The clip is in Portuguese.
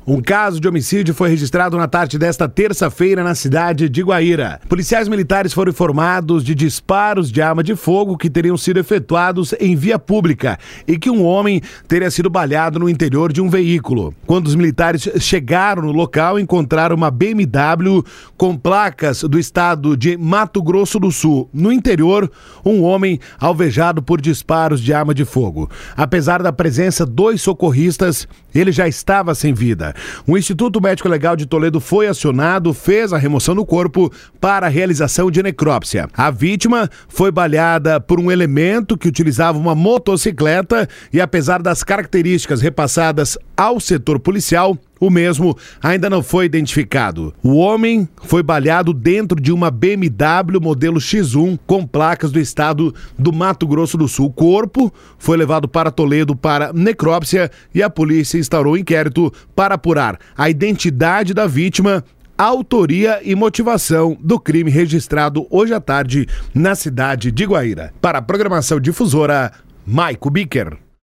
Um caso de homicídio foi registrado na tarde desta terça-feira na cidade de Guaíra. Policiais militares foram informados de disparos de arma de fogo que teriam sido efetuados em via pública e que um homem teria sido baleado no interior de um veículo. Quando os militares chegaram no local, encontraram uma BMW com placas do estado de Mato Grosso do Sul. No interior, um homem alvejado por disparos de arma de fogo. Apesar da presença de 2 socorristas, ele já estava sem vida. O Instituto Médico Legal de Toledo foi acionado, fez a remoção do corpo para a realização de necrópsia. A vítima foi baleada por um elemento que utilizava uma motocicleta e, apesar das características repassadas ao setor policial, o mesmo ainda não foi identificado. O homem foi baleado dentro de uma BMW modelo X1 com placas do estado do Mato Grosso do Sul. O corpo foi levado para Toledo para necrópsia e a polícia instaurou inquérito para apurar a identidade da vítima, autoria e motivação do crime registrado hoje à tarde na cidade de Guaíra. Para a programação difusora, Maico Bicker.